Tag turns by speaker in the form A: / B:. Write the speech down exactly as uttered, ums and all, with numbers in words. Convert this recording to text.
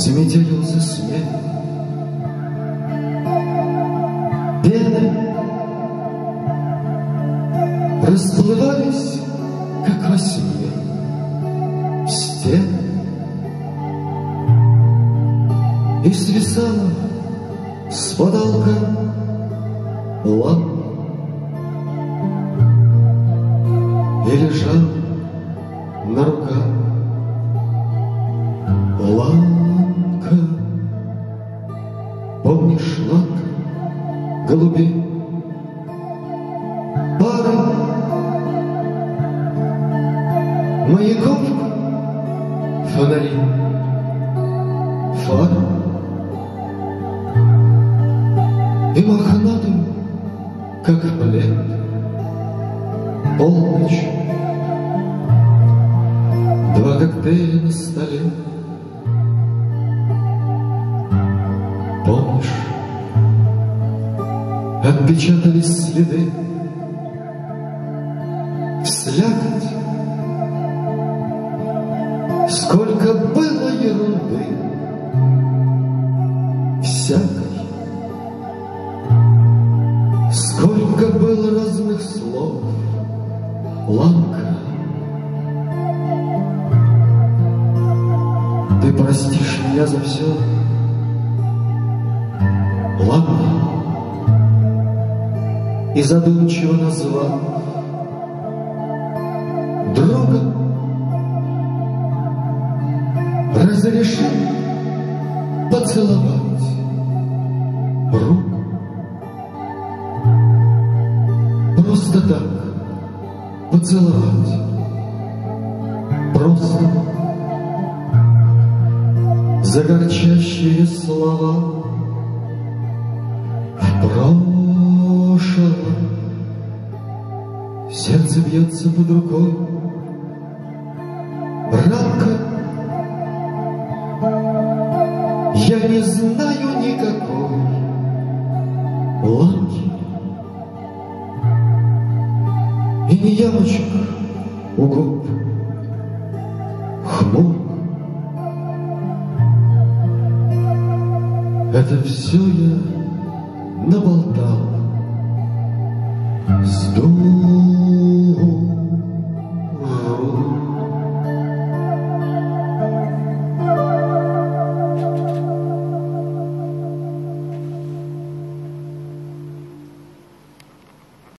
A: Сметелился снег, пены расплывались, как во сне, стены, и свисала с потолка лампа, и лежал на руках ланка. Помнишь, ланка, голубей, пары маяков, фонари, фары и мохнатым, как плед, полночь, два коктейля на столе. Помнишь, отпечатались следы в слякоть, сколько было ерунды всякой, сколько было разных слов, ланка. Ты простишь меня за все, ладно, и задумчиво назвав друга, разреши поцеловать руку. Просто так поцеловать, просто за горчащие слова прошлого. Сердце бьется под рукой, ранка. Я не знаю никакой ланки и не ямочек у губ хмур. Это все я наболтал с дум.